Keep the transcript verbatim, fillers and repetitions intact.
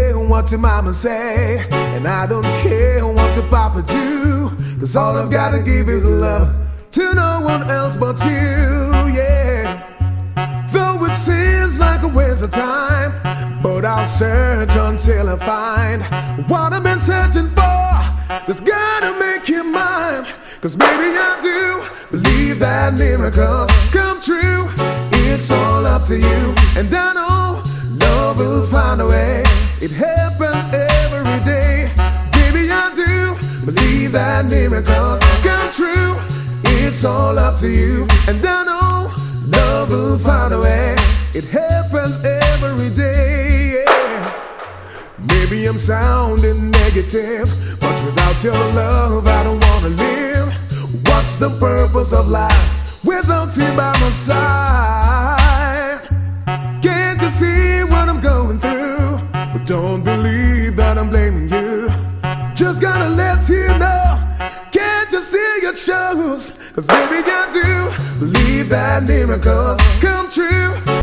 care what your mama say, and I don't care what your papa do, 'cause all I've gotta give is love to no one else but you, yeah. Though it seems like a waste of time, but I'll search until I find what I've been searching for. Just gotta make you mine, 'cause maybe I do believe that miracles come true. It's all up to you, and I know love will find a way. It happens every day. Baby, I do believe that miracles come true. It's all up to you, and I know love will find a way. It happens every day, yeah. Maybe I'm sounding negative, but without your love I don't wanna live. What's the purpose of life without you by my side? Can't you see what I'm going through? But don't believe that I'm blaming you. Just gotta let you know. Can't you see your shows? 'Cause baby I do believe that miracles come true.